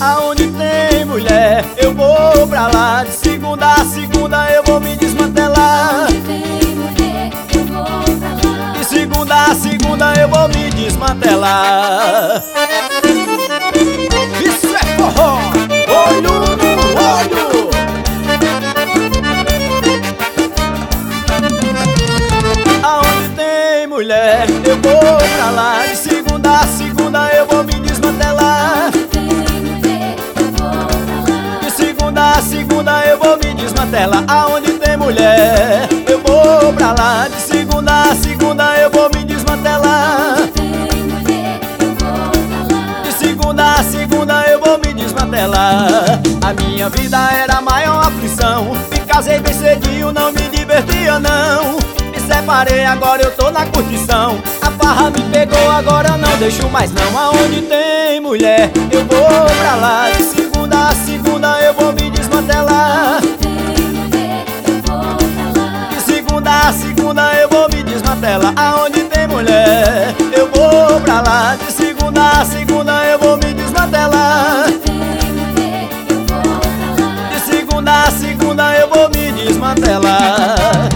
Aonde tem mulher, eu vou pra lá. De segunda a segunda eu vou me desmantelar. Onde tem mulher, eu vou pra lá. De segunda a segunda eu vou me desmantelar. Isso é forró, olho no olho. Aonde tem mulher, eu vou pra lá. De segunda a segunda eu vou me desmantelar. Onde tem mulher, eu vou pra lá. De segunda a segunda eu vou me desmantelar. Aonde tem mulher, eu vou pra lá. De segunda a segunda eu vou me desmantelar. Onde tem mulher, eu vou pra lá. De segunda a segunda eu vou me desmantelar. A minha vida era a maior aflição. Me casei bem cedinho, não me divertia não. Me separei, agora eu tô na curtição. A farra me pegou, agora eu não deixo mais não. Aonde tem mulher, eu vou pra lá. De segunda a segunda eu vou me desmantelar. Onde tem mulher, eu vou pra lá. De segunda a segunda eu vou me desmantelar. Aonde tem mulher, eu vou pra lá. De segunda a segunda eu vou me desmantelar. Onde tem mulher, eu vou pra lá. De segunda a segunda eu vou me desmantelar.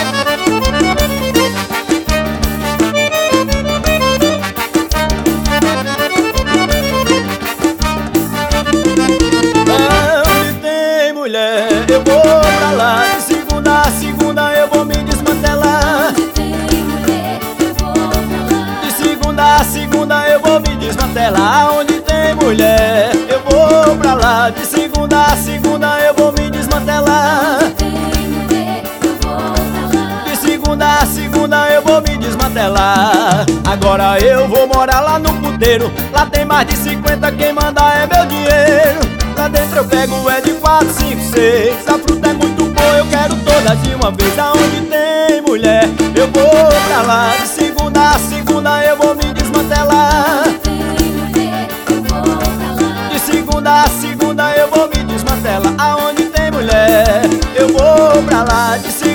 Aonde tem mulher, eu vou pra lá. De segunda a segunda eu vou me desmantelar. Onde tem mulher, eu vou pra lá. De segunda a segunda eu vou me desmantelar. Aonde tem mulher, eu vou pra lá. De segunda a segunda eu vou me desmantelar. Onde tem mulher, eu vou pra lá. De segunda a segunda eu vou me desmantelar. Agora eu vou morar lá no puteiro. Lá tem mais de 50, quem manda é meu dinheiro. Lá dentro eu pego é de 4, 5, 6. A fruta é muito boa, eu quero todas de uma vez. Aonde tem mulher, eu vou pra lá. De segunda a segunda eu vou me desmantelar. Onde tem mulher, eu vou pra lá. De segunda a segunda eu vou me desmantelar. Aonde tem mulher, eu vou pra lá. De